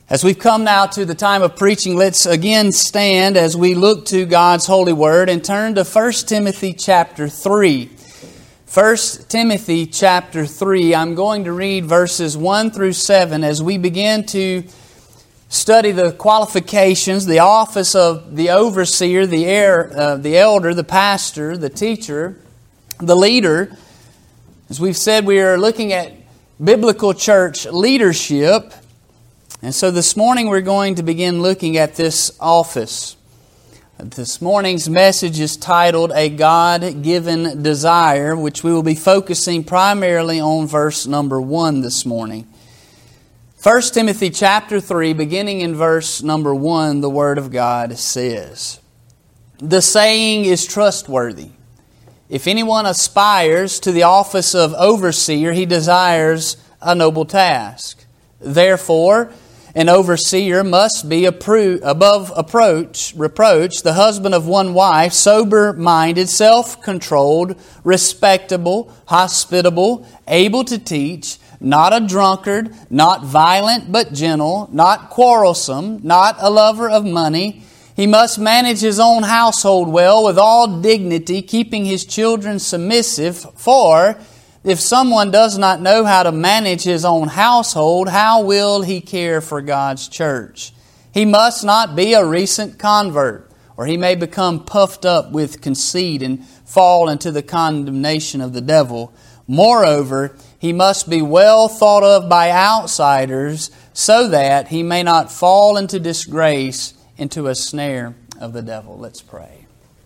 As we've come now to the time of preaching, let's again stand as we look to God's holy word and turn to 1 Timothy chapter 3. 1 Timothy chapter 3, I'm going to read verses 1 through 7 as we begin to study the qualifications, the office of the overseer, the elder, the pastor, the teacher, the leader. As we've said, we are looking at biblical church leadership. And so this morning we're going to begin looking at this office. This morning's message is titled A God-Given Desire, which we will be focusing primarily on verse number 1 this morning. 1 Timothy chapter 3, beginning in verse number 1, the Word of God says, "The saying is trustworthy. If anyone aspires to the office of overseer, he desires a noble task. Therefore, an overseer must be above reproach, the husband of one wife, sober-minded, self-controlled, respectable, hospitable, able to teach, not a drunkard, not violent but gentle, not quarrelsome, not a lover of money. He must manage his own household well with all dignity, keeping his children submissive. For if someone does not know how to manage his own household, how will he care for God's church? He must not be a recent convert, or he may become puffed up with conceit and fall into the condemnation of the devil. Moreover, he must be well thought of by outsiders, so that he may not fall into disgrace, into a snare of the devil." Let's pray.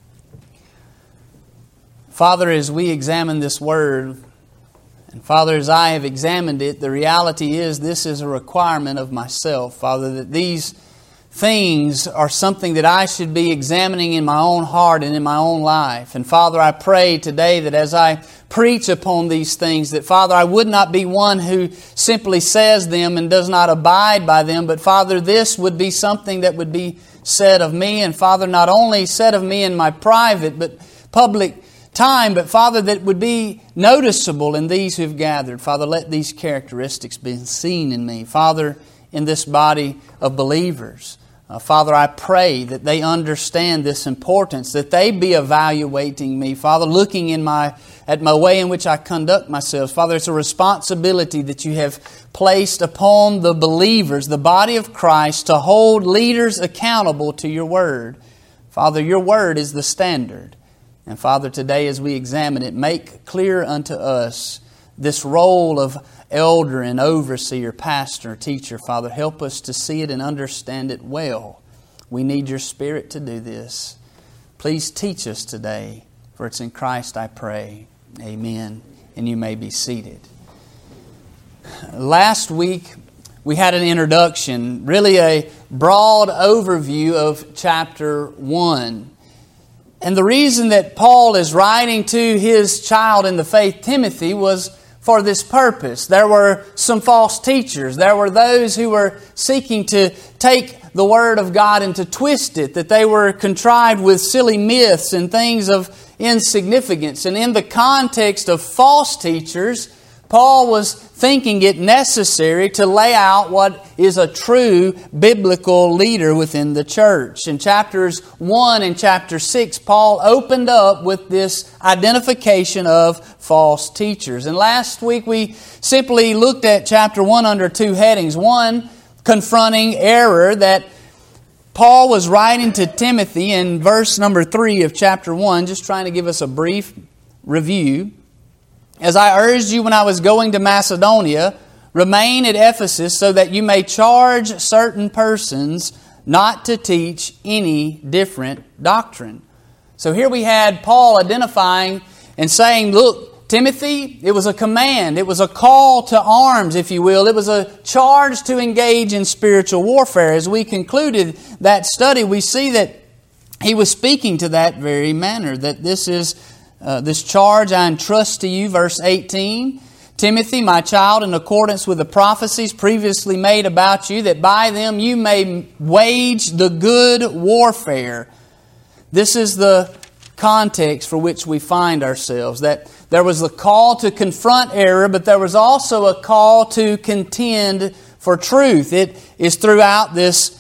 Father, as we examine this word, and Father, as I have examined it, the reality is this is a requirement of myself, Father, that these things are something that I should be examining in my own heart and in my own life. And Father, I pray today that as I preach upon these things, that Father, I would not be one who simply says them and does not abide by them, but Father, this would be something that would be said of me, and Father, not only said of me in my private but public time, but Father, that would be noticeable in these who've gathered. Father, let these characteristics be seen in me. Father, in this body of believers. Father, I pray that they understand this importance, that they be evaluating me. Father, looking at my way in which I conduct myself. Father, it's a responsibility that you have placed upon the believers, the body of Christ, to hold leaders accountable to your word. Father, your word is the standard. And Father, today as we examine it, make clear unto us this role of elder and overseer, pastor, teacher. Father, help us to see it and understand it well. We need your Spirit to do this. Please teach us today, for it's in Christ I pray. Amen. And you may be seated. Last week we had an introduction, really a broad overview of chapter 1. And the reason that Paul is writing to his child in the faith, Timothy, was for this purpose. There were some false teachers. There were those who were seeking to take the Word of God and to twist it, that they were contrived with silly myths and things of insignificance. And in the context of false teachers, Paul was thinking it necessary to lay out what is a true biblical leader within the church. In chapters 1 and chapter 6, Paul opened up with this identification of false teachers. And last week we simply looked at chapter 1 under two headings. One, confronting error, that Paul was writing to Timothy in verse number 3 of chapter 1, just trying to give us a brief review. "As I urged you when I was going to Macedonia, remain at Ephesus so that you may charge certain persons not to teach any different doctrine." So here we had Paul identifying and saying, look, Timothy, it was a command. It was a call to arms, if you will. It was a charge to engage in spiritual warfare. As we concluded that study, we see that he was speaking to that very manner, that this is this charge I entrust to you, verse 18. "Timothy, my child, in accordance with the prophecies previously made about you, that by them you may wage the good warfare." This is the context for which we find ourselves, that there was a call to confront error, but there was also a call to contend for truth. It is throughout this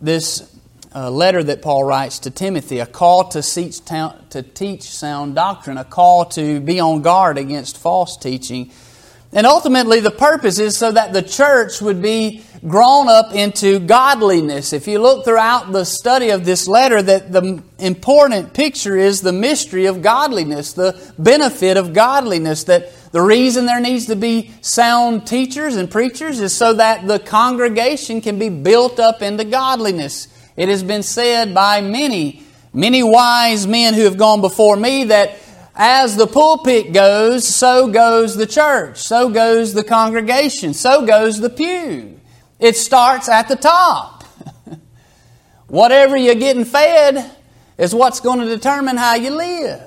letter that Paul writes to Timothy, a call to teach sound doctrine, a call to be on guard against false teaching. And ultimately the purpose is so that the church would be grown up into godliness. If you look throughout the study of this letter, that the important picture is the mystery of godliness, the benefit of godliness, that the reason there needs to be sound teachers and preachers is so that the congregation can be built up into godliness. It has been said by many wise men who have gone before me that as the pulpit goes, so goes the church, so goes the congregation, so goes the pew. It starts at the top. Whatever you're getting fed is what's going to determine how you live.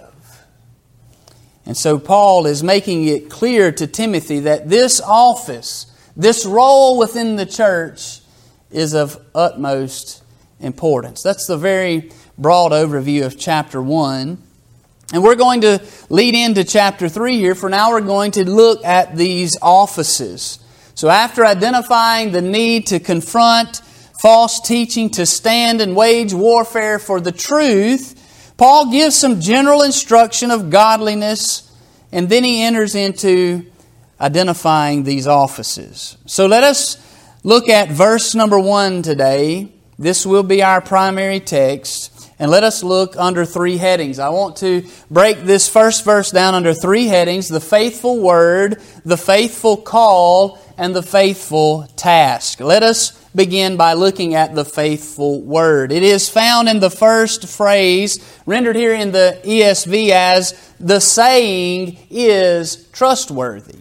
And so Paul is making it clear to Timothy that this office, this role within the church is of utmost importance. That's the very broad overview of chapter 1. And we're going to lead into chapter 3 here. For now, we're going to look at these offices. So after identifying the need to confront false teaching, to stand and wage warfare for the truth, Paul gives some general instruction of godliness, and then he enters into identifying these offices. So let us look at verse number 1 today. This will be our primary text. And let us look under 3 headings. I want to break this first verse down under 3 headings: the faithful word, the faithful call, and the faithful task. Let us begin by looking at the faithful word. It is found in the first phrase, rendered here in the ESV as, "the saying is trustworthy."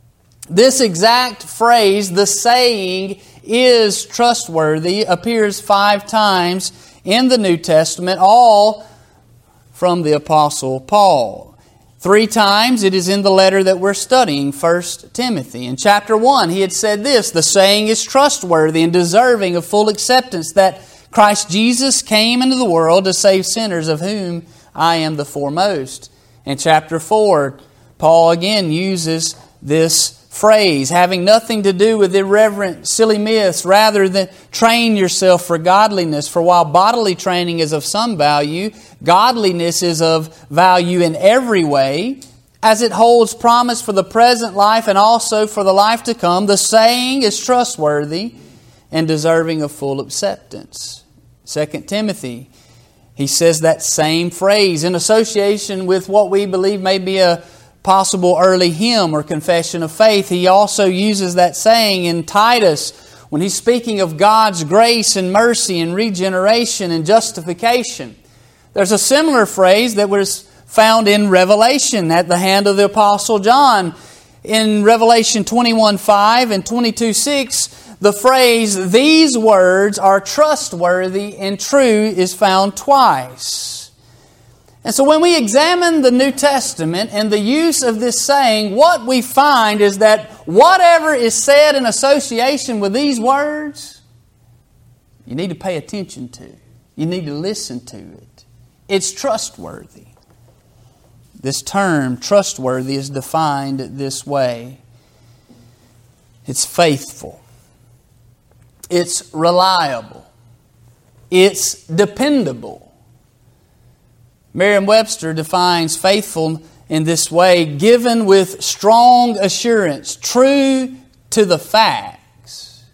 This exact phrase, "the saying is trustworthy," appears 5 times in the New Testament, all from the Apostle Paul. 3 times it is in the letter that we're studying, 1 Timothy. In chapter 1, he had said this: "The saying is trustworthy and deserving of full acceptance, that Christ Jesus came into the world to save sinners, of whom I am the foremost." In chapter 4, Paul again uses this phrase, having nothing to do with irreverent, silly myths, rather than train yourself for godliness. For while bodily training is of some value, godliness is of value in every way, as it holds promise for the present life and also for the life to come. The saying is trustworthy and deserving of full acceptance. 2 Timothy, he says that same phrase in association with what we believe may be a possible early hymn or confession of faith. He also uses that saying in Titus when he's speaking of God's grace and mercy and regeneration and justification. There's a similar phrase that was found in Revelation at the hand of the Apostle John. In Revelation 21:5 and 22:6, the phrase, "these words are trustworthy and true," is found twice. And so when we examine the New Testament and the use of this saying, what we find is that whatever is said in association with these words, you need to pay attention to. You need to listen to it. It's trustworthy. This term, trustworthy, is defined this way. It's faithful. It's reliable. It's dependable. Merriam-Webster defines faithful in this way: given with strong assurance, true to the facts.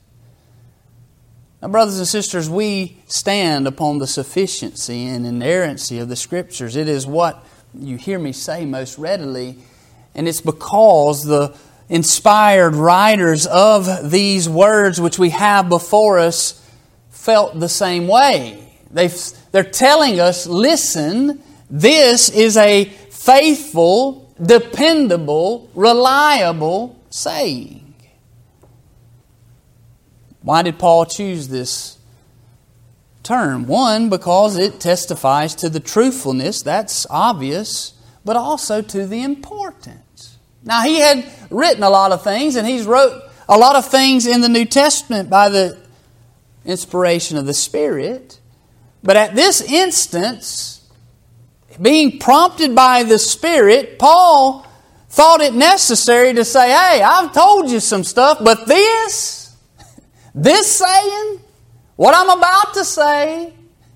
Now, brothers and sisters, we stand upon the sufficiency and inerrancy of the Scriptures. It is what you hear me say most readily, and it's because the inspired writers of these words which we have before us felt the same way. They're telling us, listen, this is a faithful, dependable, reliable saying. Why did Paul choose this term? 1, because it testifies to the truthfulness, that's obvious, but also to the importance. Now, he had written a lot of things, and he's wrote a lot of things in the New Testament by the inspiration of the Spirit. But at this instance, being prompted by the Spirit, Paul thought it necessary to say, hey, I've told you some stuff, but this, This saying, what I'm about to say,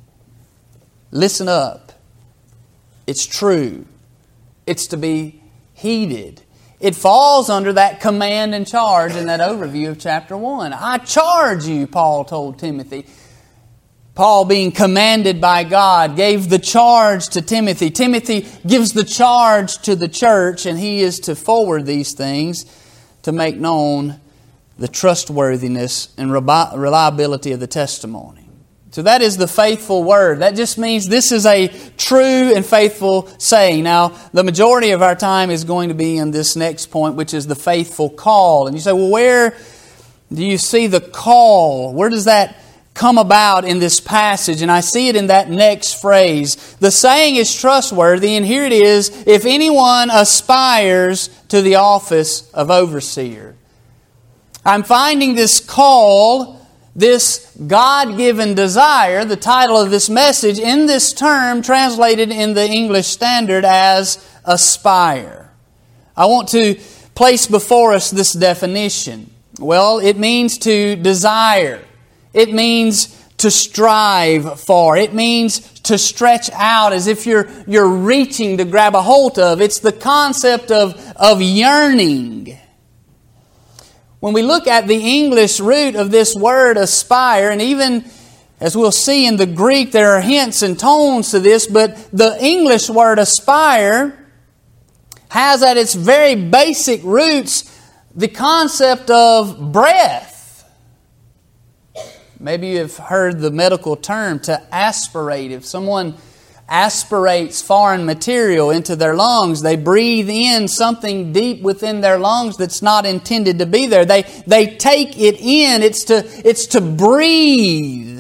listen up. It's true. It's to be heeded. It falls under that command and charge in that overview of chapter 1. I charge you, Paul told Timothy. Paul, being commanded by God, gave the charge to Timothy. Timothy gives the charge to the church, and he is to forward these things to make known the trustworthiness and reliability of the testimony. So that is the faithful word. That just means this is a true and faithful saying. Now, the majority of our time is going to be in this next point, which is the faithful call. And you say, well, where do you see the call? Where does that come about in this passage? And I see it in that next phrase. The saying is trustworthy, and here it is, if anyone aspires to the office of overseer. I'm finding this call, this God-given desire, the title of this message, in this term translated in the English Standard as aspire. I want to place before us this definition. Well, it means to desire. It means to strive for. It means to stretch out as if you're reaching to grab a hold of. It's the concept of yearning. When we look at the English root of this word aspire, and even as we'll see in the Greek, there are hints and tones to this, but the English word aspire has at its very basic roots the concept of breath. Maybe you've heard the medical term to aspirate. If someone aspirates foreign material into their lungs, they breathe in something deep within their lungs that's not intended to be there. They take it in. It's to breathe.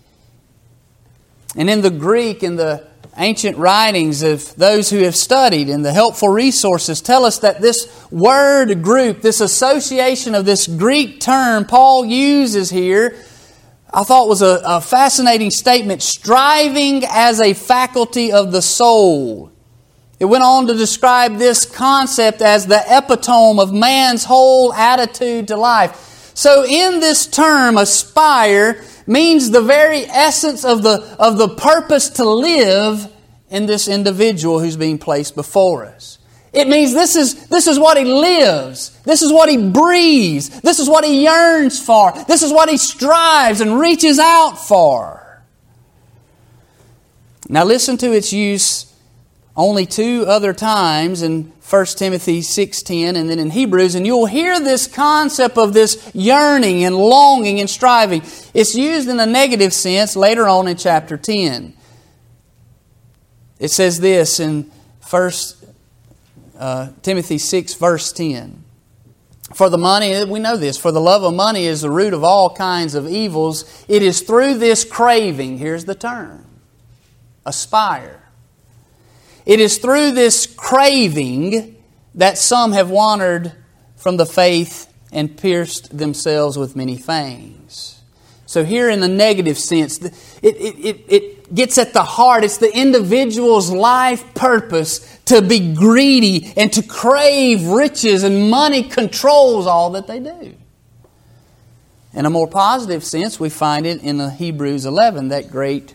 And in the Greek, in the ancient writings of those who have studied, and the helpful resources tell us that this word group, this association of this Greek term Paul uses here, I thought was a fascinating statement, striving as a faculty of the soul. It went on to describe this concept as the epitome of man's whole attitude to life. So in this term, aspire means the very essence of the purpose to live in this individual who's being placed before us. It means this is what he lives. This is what he breathes. This is what he yearns for. This is what he strives and reaches out for. Now listen to its use only 2 other times in 1 Timothy 6:10 and then in Hebrews, and you'll hear this concept of this yearning and longing and striving. It's used in a negative sense later on in chapter 10. It says this in 1 Timothy 6 verse 10. For the money, we know this, for the love of money is the root of all kinds of evils. It is through this craving, here's the term, aspire. It is through this craving that some have wandered from the faith and pierced themselves with many fangs. So here in the negative sense, it gets at the heart. It's the individual's life purpose to be greedy and to crave riches, and money controls all that they do. In a more positive sense, we find it in Hebrews 11, that great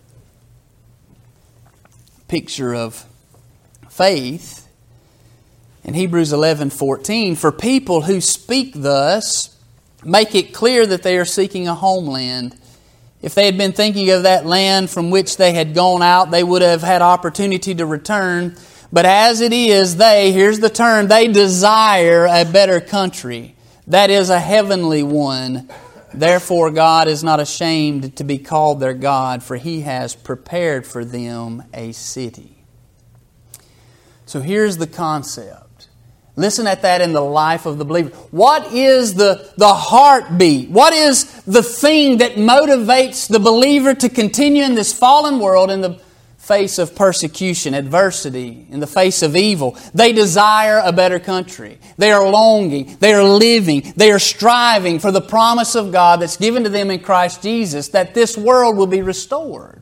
picture of faith. In Hebrews 11:14, for people who speak thus make it clear that they are seeking a homeland. If they had been thinking of that land from which they had gone out, they would have had opportunity to return. But as it is, here's the term, they desire a better country. That is a heavenly one. Therefore God is not ashamed to be called their God, for He has prepared for them a city. So here's the concept. Listen at that in the life of the believer. What is the heartbeat? What is the thing that motivates the believer to continue in this fallen world in the face of persecution, adversity, in the face of evil? They desire a better country. They are longing. They are living. They are striving for the promise of God that's given to them in Christ Jesus, that this world will be restored.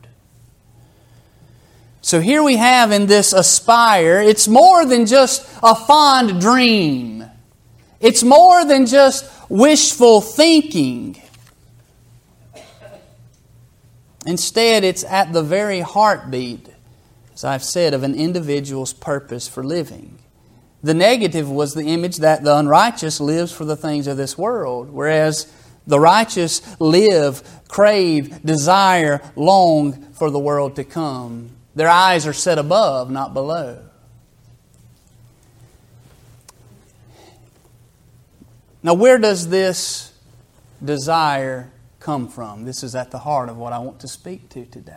So here we have in this aspire, it's more than just a fond dream. It's more than just wishful thinking. Instead, it's at the very heartbeat, as I've said, of an individual's purpose for living. The negative was the image that the unrighteous lives for the things of this world, whereas the righteous live, crave, desire, long for the world to come. Their eyes are set above, not below. Now, where does this desire come from? This is at the heart of what I want to speak to today.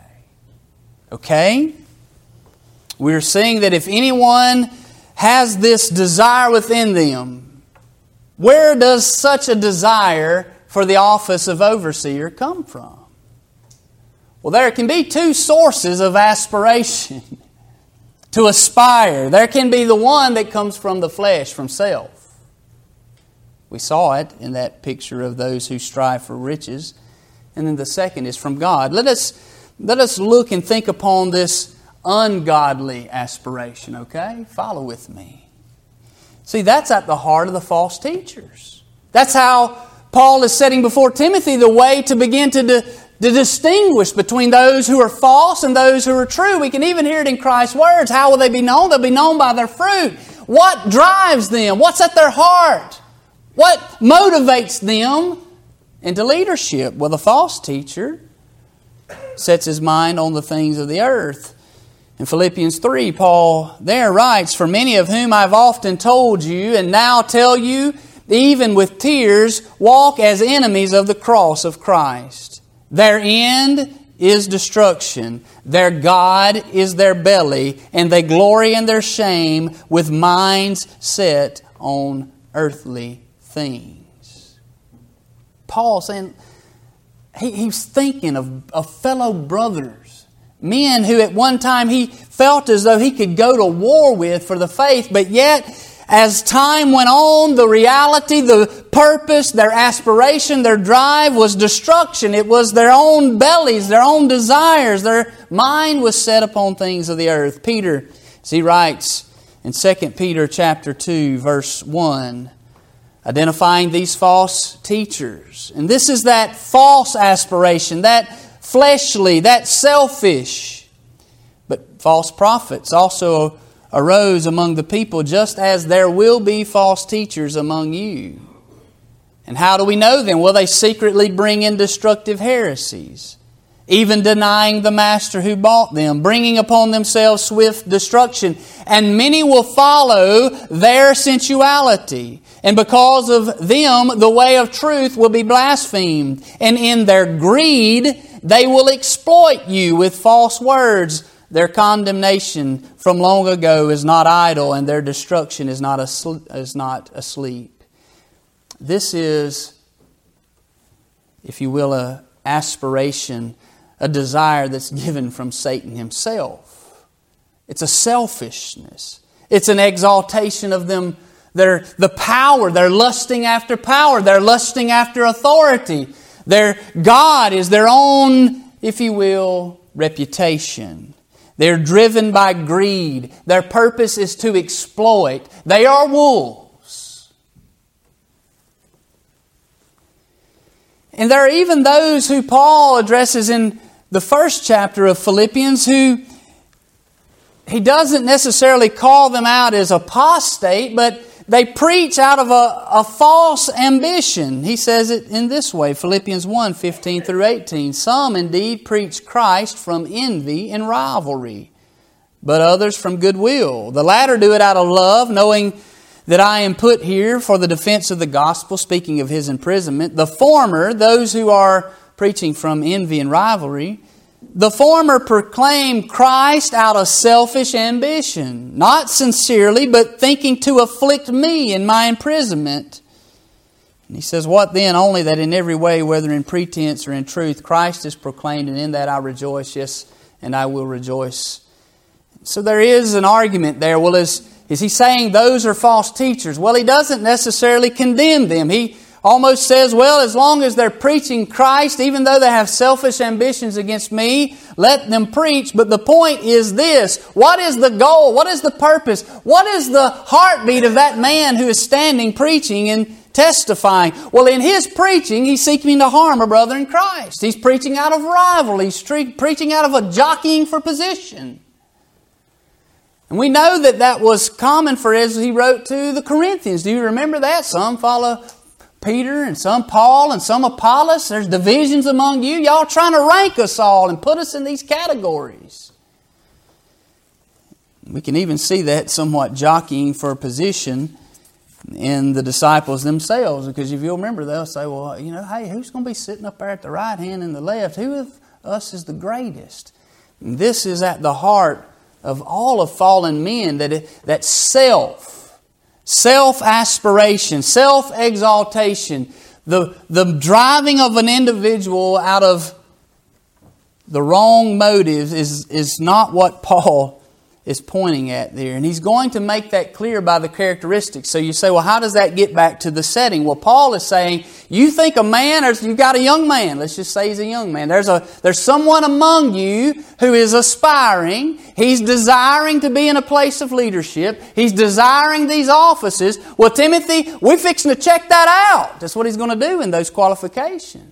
Okay? We're seeing that if anyone has this desire within them, where does such a desire for the office of overseer come from? Well, there can be two sources of aspiration to aspire. There can be the one that comes from the flesh, from self. We saw it in that picture of those who strive for riches. And then the second is from God. Let us look and think upon this ungodly aspiration, okay? Follow with me. See, that's at the heart of the false teachers. That's how Paul is setting before Timothy the way to begin to distinguish between those who are false and those who are true. We can even hear it in Christ's words. How will they be known? They'll be known by their fruit. What drives them? What's at their heart? What motivates them into leadership? Well, the false teacher sets his mind on the things of the earth. In Philippians 3, Paul there writes, "For many of whom I've often told you, and now tell you, even with tears, walk as enemies of the cross of Christ. Their end is destruction. Their God is their belly, and they glory in their shame with minds set on earthly things." Paul saying, he's thinking of fellow brothers, men who at one time he felt as though he could go to war with for the faith, but yet as time went on, the reality, the purpose, their aspiration, their drive was destruction. It was their own bellies, their own desires. Their mind was set upon things of the earth. Peter, as he writes in 2 Peter chapter 2, verse 1, identifying these false teachers. And this is that false aspiration, that fleshly, that selfish. But false prophets also arose among the people, just as there will be false teachers among you. And how do we know them? Well, they secretly bring in destructive heresies, even denying the master who bought them, bringing upon themselves swift destruction. And many will follow their sensuality. And because of them, the way of truth will be blasphemed. And in their greed, they will exploit you with false words. Their condemnation from long ago is not idle, and their destruction is not asleep. This is, if you will, an aspiration, a desire that's given from Satan himself. It's a selfishness. It's an exaltation of them. The power. They're lusting after power. They're lusting after authority. Their God is their own, if you will, reputation. They're driven by greed. Their purpose is to exploit. They are wolves. And there are even those who Paul addresses in the first chapter of Philippians who he doesn't necessarily call them out as apostate, but they preach out of a false ambition. He says it in this way, Philippians 1, 15 through 18. "Some indeed preach Christ from envy and rivalry, but others from goodwill. The latter do it out of love, knowing that I am put here for the defense of the gospel," speaking of his imprisonment. "The former," those who are preaching from envy and rivalry, "the former proclaim Christ out of selfish ambition, not sincerely, but thinking to afflict me in my imprisonment." And he says, "What then? Only that in every way, whether in pretense or in truth, Christ is proclaimed, and in that I rejoice, yes, and I will rejoice." So there is an argument there. Well, is he saying those are false teachers? Well, he doesn't necessarily condemn them. He almost says, well, as long as they're preaching Christ, even though they have selfish ambitions against me, let them preach. But the point is this: what is the goal? What is the purpose? What is the heartbeat of that man who is standing preaching and testifying. Well, in his preaching, he's seeking to harm a brother in Christ. He's preaching out of rivalry. He's preaching out of a jockeying for position. And we know that that was common for as he wrote to the Corinthians. Do you remember that? Some follow Peter and some Paul and some Apollos. There's divisions among you. Y'all trying to rank us all and put us in these categories. We can even see that somewhat jockeying for position in the disciples themselves. Because if you'll remember, they'll say, well, hey, who's going to be sitting up there at the right hand and the left? Who of us is the greatest? And this is at the heart of all of fallen men, that self-aspiration, self-exaltation, the driving of an individual out of the wrong motives is not what Paul is pointing at there. And he's going to make that clear by the characteristics. So you say, well, how does that get back to the setting? Well, Paul is saying, you think a man, or you've got a young man, let's just say he's a young man. There's someone among you who is aspiring. He's desiring to be in a place of leadership. He's desiring these offices. Well, Timothy, we're fixing to check that out. That's what he's going to do in those qualifications.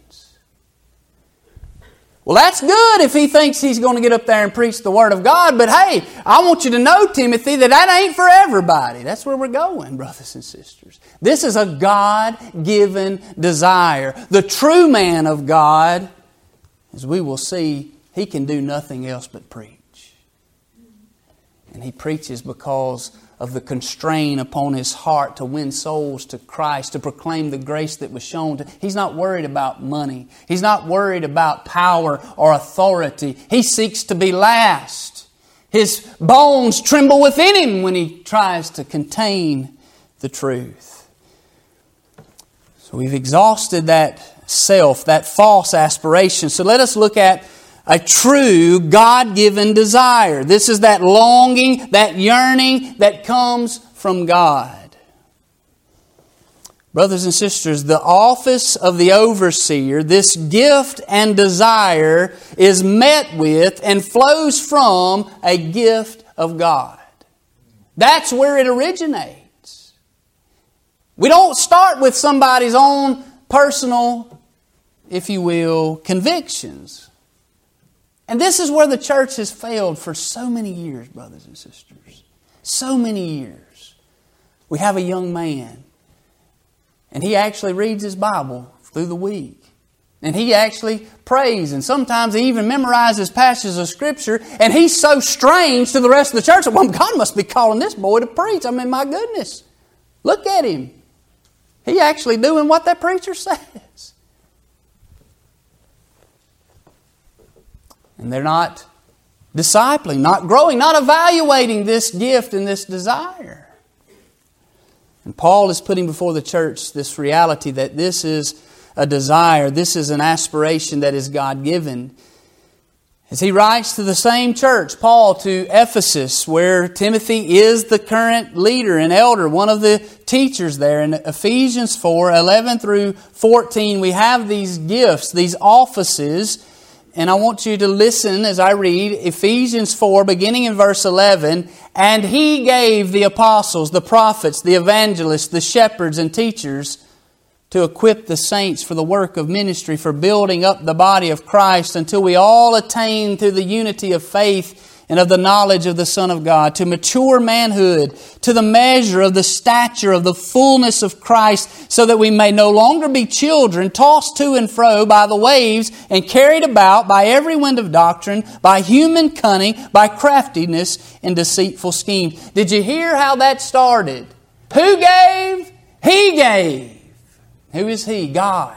Well, that's good if he thinks he's going to get up there and preach the Word of God. But hey, I want you to know, Timothy, that ain't for everybody. That's where we're going, brothers and sisters. This is a God-given desire. The true man of God, as we will see, he can do nothing else but preach. And he preaches because of the constraint upon his heart to win souls to Christ, to proclaim the grace that was shown to. He's not worried about money. He's not worried about power or authority. He seeks to be last. His bones tremble within him when he tries to contain the truth. So we've exhausted that self, that false aspiration. So let us look at a true God-given desire. This is that longing, that yearning that comes from God. Brothers and sisters, the office of the overseer, this gift and desire is met with and flows from a gift of God. That's where it originates. We don't start with somebody's own personal, if you will, convictions. And this is where the church has failed for so many years, brothers and sisters. So many years. We have a young man, and he actually reads his Bible through the week. And he actually prays, and sometimes he even memorizes passages of Scripture, and he's so strange to the rest of the church. Well, God must be calling this boy to preach. I mean, my goodness. Look at him. He actually doing what that preacher says. And they're not discipling, not growing, not evaluating this gift and this desire. And Paul is putting before the church this reality that this is a desire, this is an aspiration that is God-given. As he writes to the same church, Paul, to Ephesus, where Timothy is the current leader and elder, one of the teachers there. In Ephesians 4, 11 through 14, we have these gifts, these offices. And I want you to listen as I read Ephesians 4, beginning in verse 11. And he gave the apostles, the prophets, the evangelists, the shepherds and teachers to equip the saints for the work of ministry, for building up the body of Christ until we all attain to the unity of faith and of the knowledge of the Son of God, to mature manhood, to the measure of the stature of the fullness of Christ, so that we may no longer be children, tossed to and fro by the waves and carried about by every wind of doctrine, by human cunning, by craftiness and deceitful schemes. Did you hear how that started? Who gave? He gave. Who is He? God.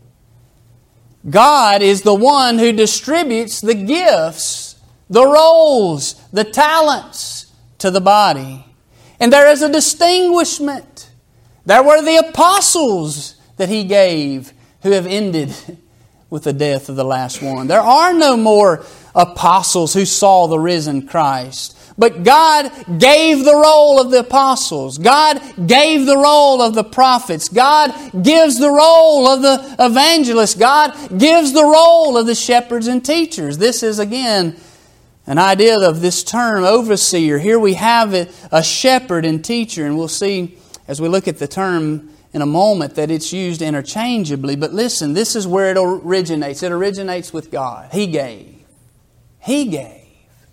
God is the one who distributes the gifts, the roles, the talents to the body. And there is a distinguishment. There were the apostles that He gave who have ended with the death of the last one. There are no more apostles who saw the risen Christ. But God gave the role of the apostles. God gave the role of the prophets. God gives the role of the evangelists. God gives the role of the shepherds and teachers. This is again an idea of this term, overseer. Here we have it, a shepherd and teacher. And we'll see as we look at the term in a moment that it's used interchangeably. But listen, this is where it originates. It originates with God. He gave. He gave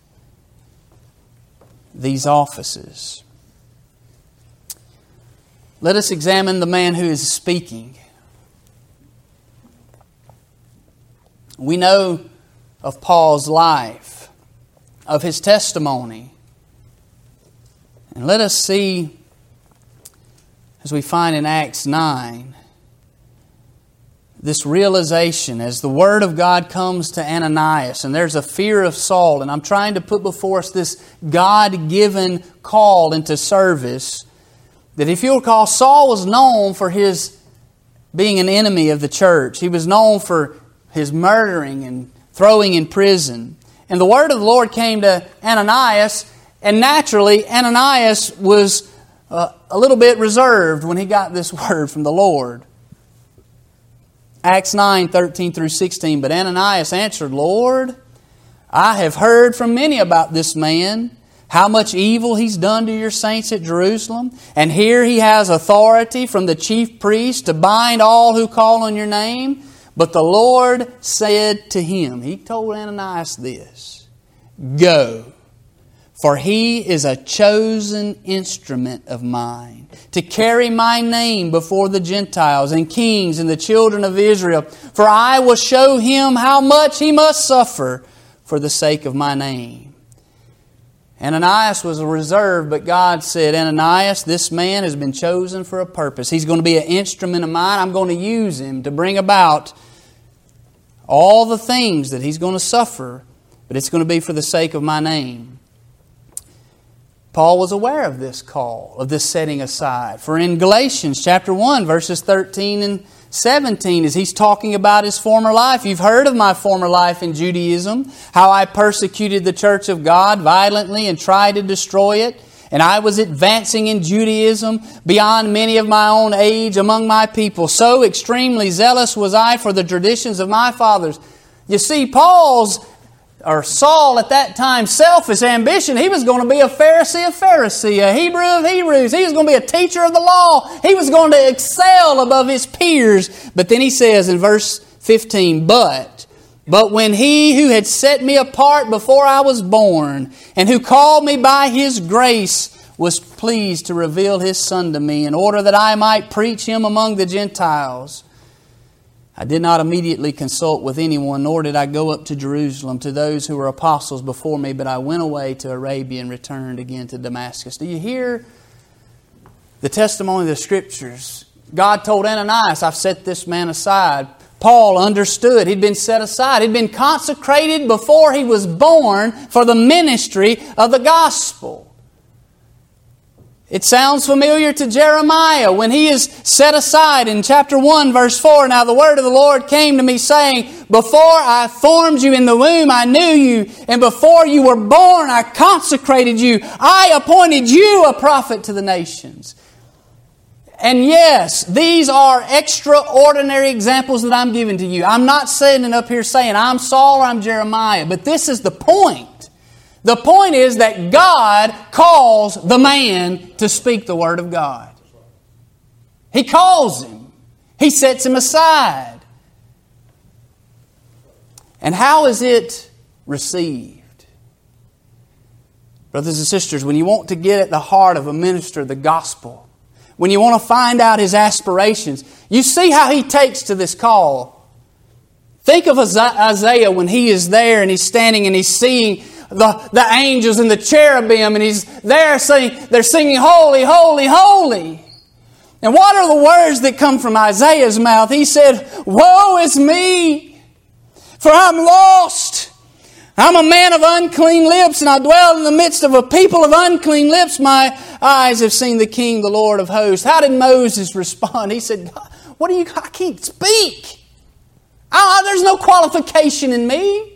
these offices. Let us examine the man who is speaking. We know of Paul's life, of his testimony. And let us see, as we find in Acts 9, this realization as the Word of God comes to Ananias, and there's a fear of Saul, and I'm trying to put before us this God-given call into service, that if you'll recall, Saul was known for his being an enemy of the church. He was known for his murdering and throwing in prison. And the Word of the Lord came to Ananias, and naturally, Ananias was a little bit reserved when he got this word from the Lord. Acts 9, 13 through 16. But Ananias answered, Lord, I have heard from many about this man, how much evil he's done to your saints at Jerusalem. And here he has authority from the chief priest to bind all who call on your name. But the Lord said to him, He told Ananias this, Go, for he is a chosen instrument of mine, to carry my name before the Gentiles and kings and the children of Israel. For I will show him how much he must suffer for the sake of my name. Ananias was reserved, but God said, Ananias, this man has been chosen for a purpose. He's going to be an instrument of mine. I'm going to use him to bring about all the things that he's going to suffer, but it's going to be for the sake of my name. Paul was aware of this call, of this setting aside. For in Galatians chapter 1, verses 13 and 17, as he's talking about his former life, you've heard of my former life in Judaism, how I persecuted the church of God violently and tried to destroy it. And I was advancing in Judaism beyond many of my own age among my people. So extremely zealous was I for the traditions of my fathers. You see, Saul at that time, selfish ambition. He was going to be a Pharisee of Pharisees, a Hebrew of Hebrews. He was going to be a teacher of the law. He was going to excel above his peers. But then he says in verse 15, But when He who had set me apart before I was born, and who called me by His grace, was pleased to reveal His Son to me, in order that I might preach Him among the Gentiles, I did not immediately consult with anyone, nor did I go up to Jerusalem to those who were apostles before me, but I went away to Arabia and returned again to Damascus. Do you hear the testimony of the Scriptures? God told Ananias, I've set this man aside. Paul understood. He'd been set aside. He'd been consecrated before he was born for the ministry of the gospel. It sounds familiar to Jeremiah when he is set aside in chapter 1 verse 4. Now the word of the Lord came to me saying, Before I formed you in the womb, I knew you. And before you were born, I consecrated you. I appointed you a prophet to the nations. And yes, these are extraordinary examples that I'm giving to you. I'm not sitting up here saying I'm Saul or I'm Jeremiah, but this is the point. The point is that God calls the man to speak the Word of God. He calls him. He sets him aside. And how is it received? Brothers and sisters, when you want to get at the heart of a minister of the gospel, when you want to find out his aspirations, you see how he takes to this call. Think of Isaiah when he is there and he's standing and he's seeing the angels and the cherubim, and he's there saying, they're singing, Holy, Holy, Holy. And what are the words that come from Isaiah's mouth? He said, Woe is me, for I'm lost. I'm a man of unclean lips, and I dwell in the midst of a people of unclean lips. My eyes have seen the King, the Lord of hosts. How did Moses respond? He said, God, I can't speak. There's no qualification in me.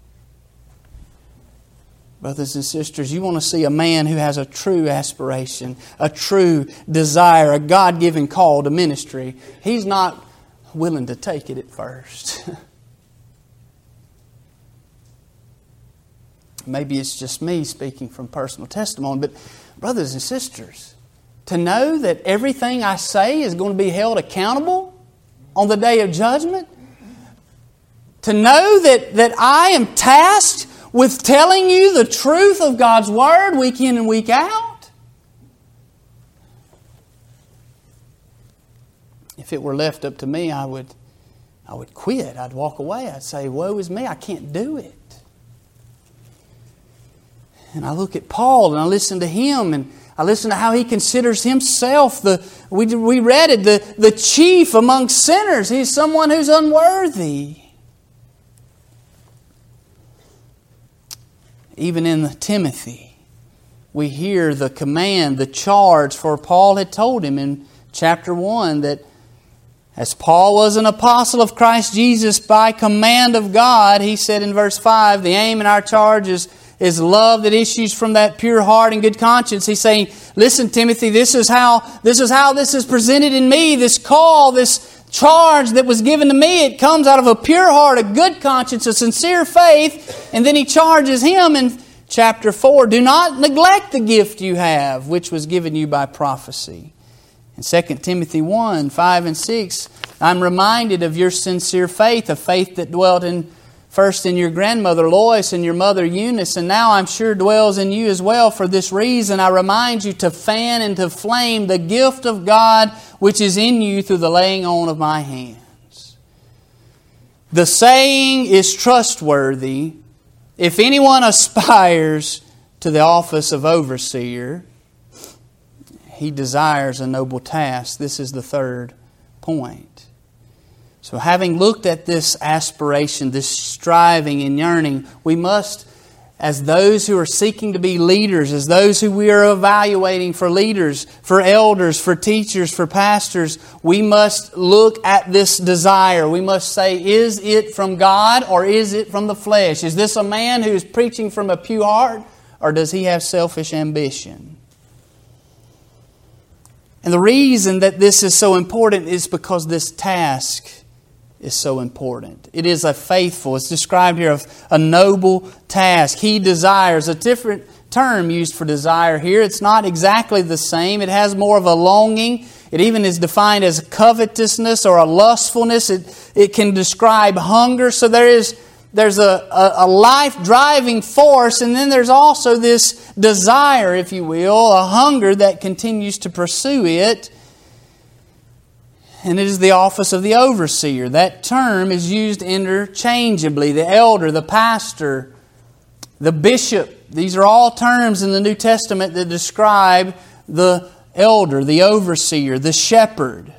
Brothers and sisters, you want to see a man who has a true aspiration, a true desire, a God-given call to ministry. He's not willing to take it at first. Maybe it's just me speaking from personal testimony, but brothers and sisters, to know that everything I say is going to be held accountable on the day of judgment? To know that I am tasked with telling you the truth of God's Word week in and week out? If it were left up to me, I would quit. I'd walk away. I'd say, woe is me, I can't do it. And I look at Paul and I listen to him and I listen to how he considers himself, we read it, the chief among sinners. He's someone who's unworthy. Even in Timothy, we hear the command, the charge, for Paul had told him in chapter 1 that as Paul was an apostle of Christ Jesus by command of God, he said in verse 5, the aim in our charge is love that issues from that pure heart and good conscience. He's saying, listen, Timothy, this is how this is presented in me, this call, this charge that was given to me. It comes out of a pure heart, a good conscience, a sincere faith. And then he charges him in chapter 4, do not neglect the gift you have, which was given you by prophecy. In 2 Timothy 1, 5 and 6, I'm reminded of your sincere faith, a faith that dwelt first in your grandmother Lois and your mother Eunice, and now I'm sure dwells in you as well. For this reason I remind you to fan into flame the gift of God which is in you through the laying on of my hands. The saying is trustworthy. If anyone aspires to the office of overseer, he desires a noble task. This is the third point. So having looked at this aspiration, this striving and yearning, we must, as those who are seeking to be leaders, as those who we are evaluating for leaders, for elders, for teachers, for pastors, we must look at this desire. We must say, is it from God or is it from the flesh? Is this a man who is preaching from a pure heart, or does he have selfish ambition? And the reason that this is so important is because this task is so important. It is a faithful, it's described here, of a noble task. He desires, a different term used for desire here. It's not exactly the same. It has more of a longing. It even is defined as covetousness or a lustfulness. It can describe hunger. So there's a life-driving force, and then there's also this desire, if you will, a hunger that continues to pursue it. And it is the office of the overseer. That term is used interchangeably. The elder, the pastor, the bishop. These are all terms in the New Testament that describe the elder, the overseer, the shepherd.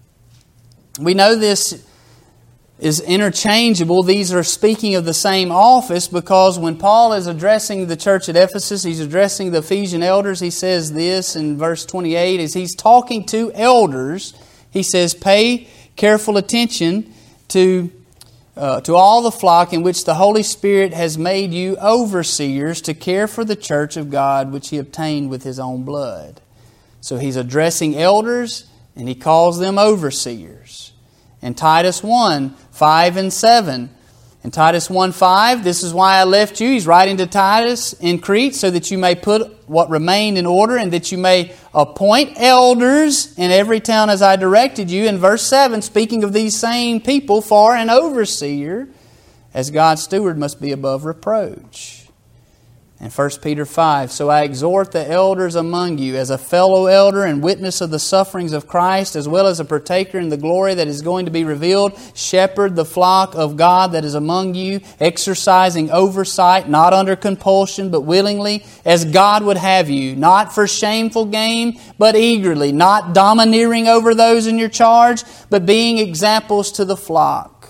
We know this is interchangeable. These are speaking of the same office, because when Paul is addressing the church at Ephesus, he's addressing the Ephesian elders. He says this in verse 28, as he's talking to elders. He says, pay careful attention to all the flock in which the Holy Spirit has made you overseers to care for the church of God which He obtained with His own blood. So he's addressing elders and he calls them overseers. In Titus 1, 5 and 7. In Titus 1:5, this is why I left you. He's writing to Titus in Crete, so that you may put what remained in order, and that you may appoint elders in every town as I directed you. In verse 7, speaking of these same people, for an overseer, as God's steward, must be above reproach. In 1 Peter 5, so I exhort the elders among you, as a fellow elder and witness of the sufferings of Christ, as well as a partaker in the glory that is going to be revealed, shepherd the flock of God that is among you, exercising oversight, not under compulsion, but willingly, as God would have you, not for shameful gain, but eagerly, not domineering over those in your charge, but being examples to the flock.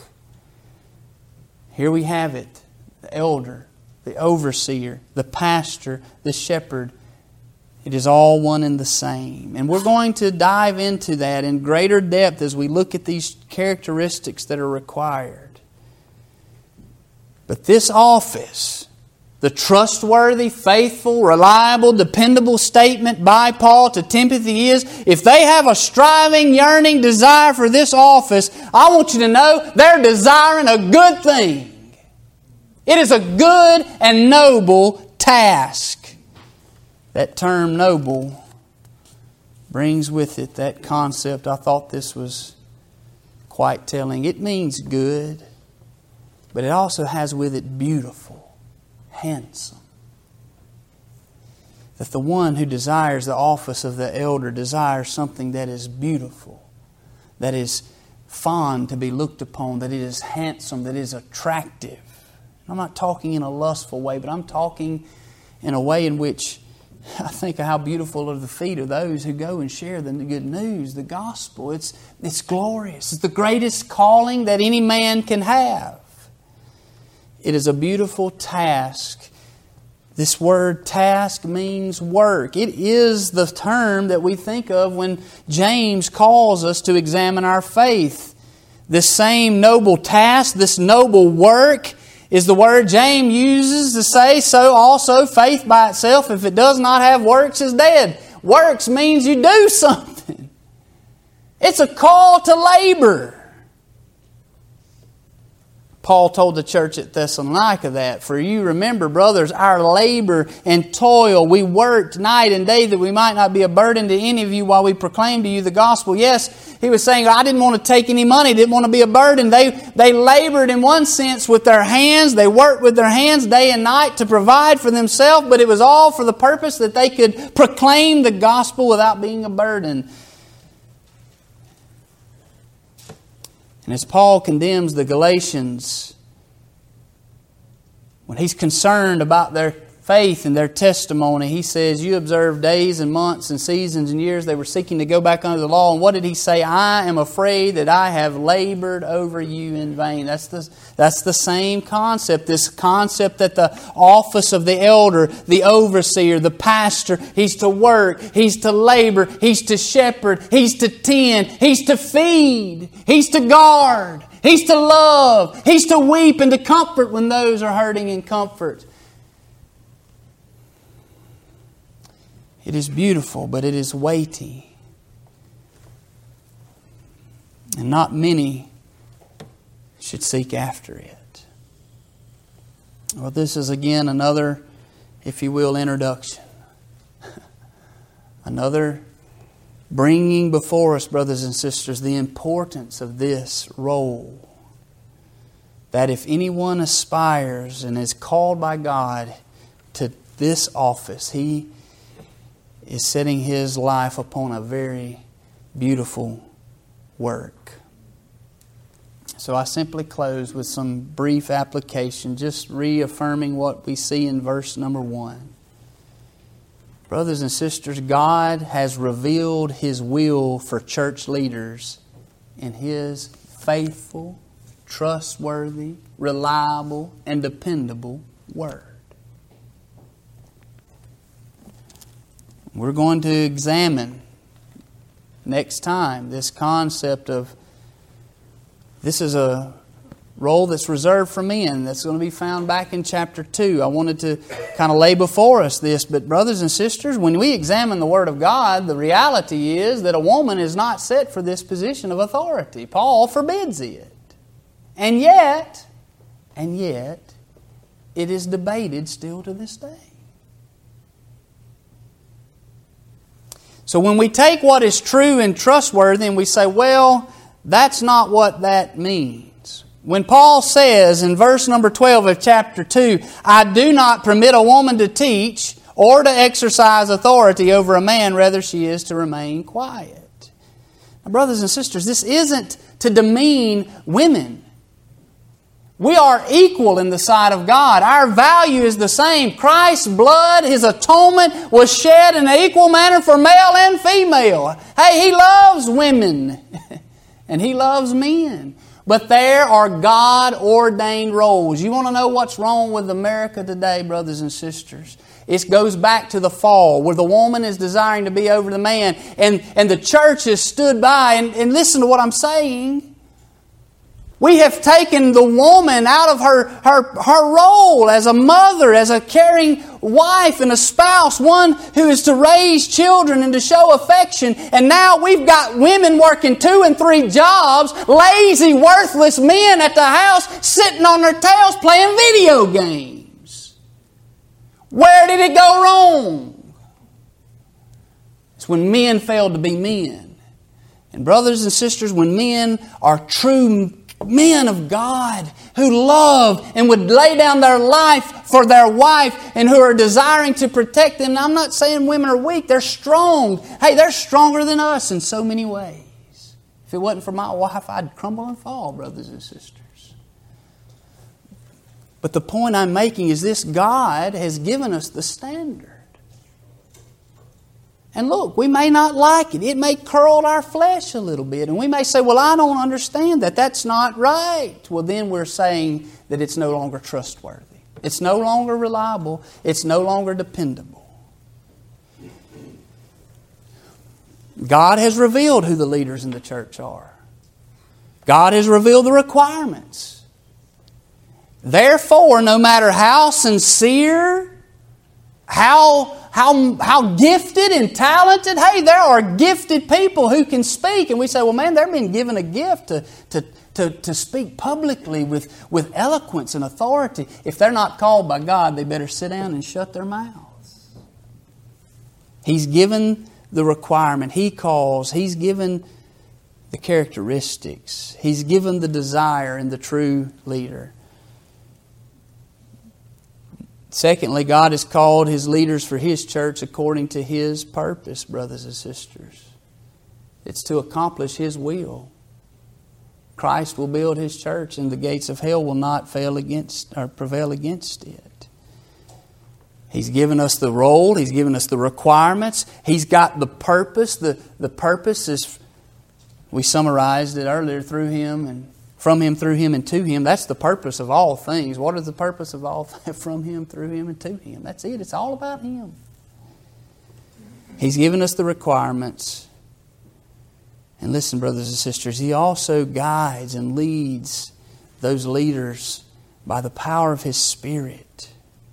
Here we have it, the elder, the overseer, the pastor, the shepherd. It is all one and the same. And we're going to dive into that in greater depth as we look at these characteristics that are required. But this office, the trustworthy, faithful, reliable, dependable statement by Paul to Timothy is, if they have a striving, yearning desire for this office, I want you to know they're desiring a good thing. It is a good and noble task. That term noble brings with it that concept. I thought this was quite telling. It means good, but it also has with it beautiful, handsome. That the one who desires the office of the elder desires something that is beautiful, that is fond to be looked upon, that it is handsome, that is attractive. I'm not talking in a lustful way, but I'm talking in a way in which I think of how beautiful are the feet of those who go and share the good news, the gospel. It's glorious. It's the greatest calling that any man can have. It is a beautiful task. This word task means work. It is the term that we think of when James calls us to examine our faith. This same noble task, this noble work, is the word James uses to say, so also faith by itself, if it does not have works, is dead. Works means you do something. It's a call to labor. Paul told the church at Thessalonica that, for you remember, brothers, our labor and toil. We worked night and day that we might not be a burden to any of you while we proclaim to you the gospel. Yes, he was saying, I didn't want to take any money, didn't want to be a burden. They labored in one sense with their hands. They worked with their hands day and night to provide for themselves, but it was all for the purpose that they could proclaim the gospel without being a burden. And as Paul condemns the Galatians, when he's concerned about their faith and their testimony, he says, you observe days and months and seasons and years they were seeking to go back under the law. And what did he say? I am afraid that I have labored over you in vain. That's the same concept. This concept that the office of the elder, the overseer, the pastor, he's to work, he's to labor, he's to shepherd, he's to tend, he's to feed, he's to guard, he's to love, he's to weep and to comfort when those are hurting in comfort. It is beautiful, but it is weighty. And not many should seek after it. Well, this is again another, if you will, introduction. Another bringing before us, brothers and sisters, the importance of this role. That if anyone aspires and is called by God to this office, he is setting his life upon a very beautiful work. So I simply close with some brief application, just reaffirming what we see in verse number 1. Brothers and sisters, God has revealed His will for church leaders in His faithful, trustworthy, reliable, and dependable Word. We're going to examine next time this concept of this is a role that's reserved for men that's going to be found back in chapter 2. I wanted to kind of lay before us this, but brothers and sisters, when we examine the Word of God, the reality is that a woman is not set for this position of authority. Paul forbids it. And yet, it is debated still to this day. So when we take what is true and trustworthy and we say, well, that's not what that means. When Paul says in verse number 12 of chapter 2, I do not permit a woman to teach or to exercise authority over a man, rather she is to remain quiet. Now, brothers and sisters, this isn't to demean women. We are equal in the sight of God. Our value is the same. Christ's blood, His atonement, was shed in an equal manner for male and female. Hey, He loves women and He loves men. But there are God-ordained roles. You want to know what's wrong with America today, brothers and sisters? It goes back to the fall, where the woman is desiring to be over the man. And the church has stood by, and listen to what I'm saying. We have taken the woman out of her role as a mother, as a caring wife and a spouse, one who is to raise children and to show affection. And now we've got women working 2 and 3 jobs, lazy, worthless men at the house sitting on their tails playing video games. Where did it go wrong? It's when men failed to be men. And brothers and sisters, when men are true men of God who love and would lay down their life for their wife and who are desiring to protect them. Now, I'm not saying women are weak. They're strong. Hey, they're stronger than us in so many ways. If it wasn't for my wife, I'd crumble and fall, brothers and sisters. But the point I'm making is this: God has given us the standard. And look, we may not like it. It may curl our flesh a little bit. And we may say, well, I don't understand that. That's not right. Well, then we're saying that it's no longer trustworthy. It's no longer reliable. It's no longer dependable. God has revealed who the leaders in the church are. God has revealed the requirements. Therefore, no matter how sincere, how gifted and talented, hey, there are gifted people who can speak. And we say, well, man, they're being given a gift to speak publicly with eloquence and authority. If they're not called by God, they better sit down and shut their mouths. He's given the requirement. He calls. He's given the characteristics. He's given the desire in the true leader. Secondly, God has called His leaders for His church according to His purpose, brothers and sisters. It's to accomplish His will. Christ will build His church, and the gates of hell will not prevail against it. He's given us the role. He's given us the requirements. He's got the purpose. The purpose is, we summarized it earlier, through Him and from Him, through Him, and to Him. That's the purpose of all things. What is the purpose of all things? From Him, through Him, and to Him. That's it. It's all about Him. He's given us the requirements. And listen, brothers and sisters, He also guides and leads those leaders by the power of His Spirit.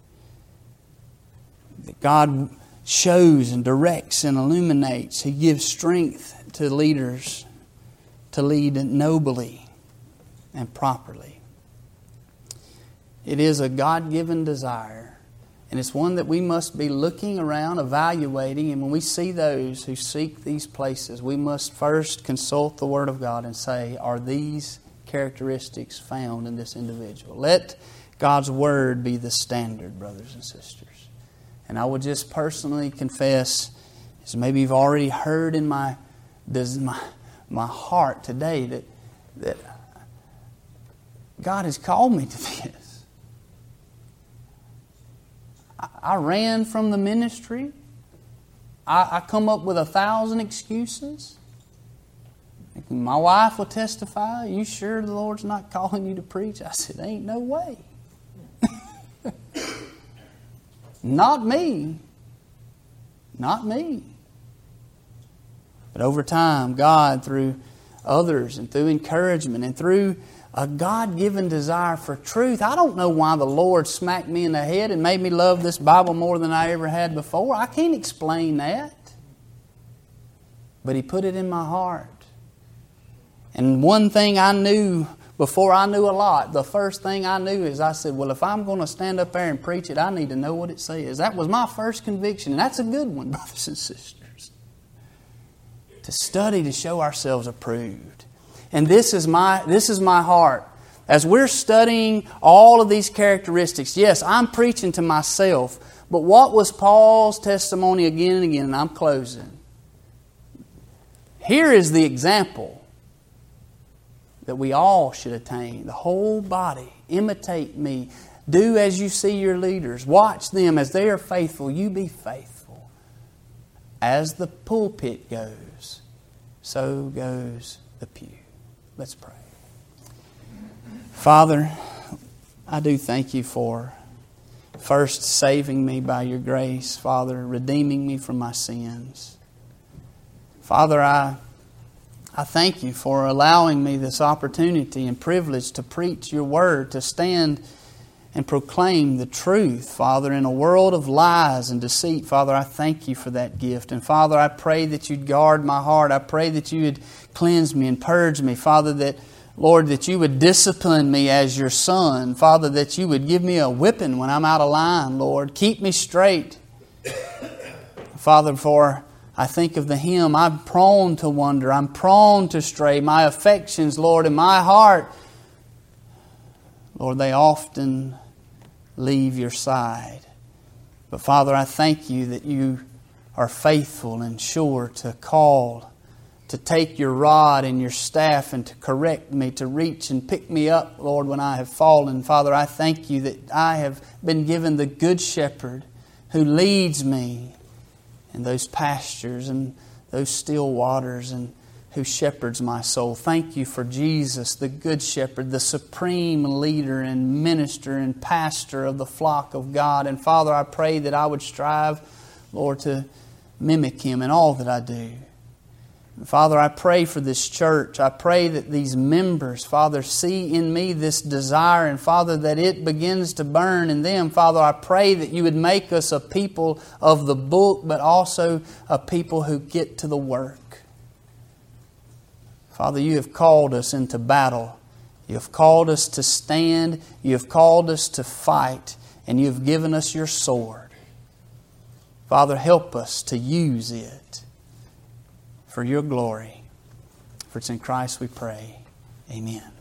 That God shows and directs and illuminates. He gives strength to leaders to lead nobly and properly. It is a God-given desire, and it's one that we must be looking around, evaluating, and when we see those who seek these places, we must first consult the Word of God and say, are these characteristics found in this individual? Let God's Word be the standard, brothers and sisters. And I would just personally confess, as maybe you've already heard in my heart today, that God has called me to this. I ran from the ministry. I come up with 1,000 excuses. My wife will testify, you sure the Lord's not calling you to preach? I said, ain't no way. Not me. Not me. But over time, God, through others and through encouragement and through a God-given desire for truth. I don't know why the Lord smacked me in the head and made me love this Bible more than I ever had before. I can't explain that. But He put it in my heart. And one thing I knew before I knew a lot, the first thing I knew is I said, well, if I'm going to stand up there and preach it, I need to know what it says. That was my first conviction. And that's a good one, brothers and sisters. To study to show ourselves approved. And this is my heart. As we're studying all of these characteristics, yes, I'm preaching to myself, but what was Paul's testimony again and again? And I'm closing. Here is the example that we all should attain. The whole body. Imitate me. Do as you see your leaders. Watch them as they are faithful. You be faithful. As the pulpit goes, so goes the pew. Let's pray. Father, I do thank You for first saving me by Your grace. Father, redeeming me from my sins. Father, I thank You for allowing me this opportunity and privilege to preach Your Word, to stand and proclaim the truth, Father, in a world of lies and deceit. Father, I thank You for that gift. And Father, I pray that You'd guard my heart. I pray that You would cleanse me and purge me. Father, that, Lord, that You would discipline me as Your son. Father, that You would give me a whipping when I'm out of line, Lord. Keep me straight. Father, for I think of the hymn, I'm prone to wander, I'm prone to stray. My affections, Lord, and my heart, Lord, they often leave your side. But Father, I thank you that you are faithful and sure to call, to take your rod and your staff and to correct me, to reach and pick me up, Lord, when I have fallen. Father, I thank you that I have been given the Good Shepherd who leads me in those pastures and those still waters, and who shepherds my soul. Thank you for Jesus, the Good Shepherd, the supreme leader and minister and pastor of the flock of God. And Father, I pray that I would strive, Lord, to mimic Him in all that I do. And Father, I pray for this church. I pray that these members, Father, see in me this desire, and Father, that it begins to burn in them. Father, I pray that you would make us a people of the book, but also a people who get to the work. Father, you have called us into battle. You have called us to stand. You have called us to fight. And you have given us your sword. Father, help us to use it for your glory. For it's in Christ we pray. Amen.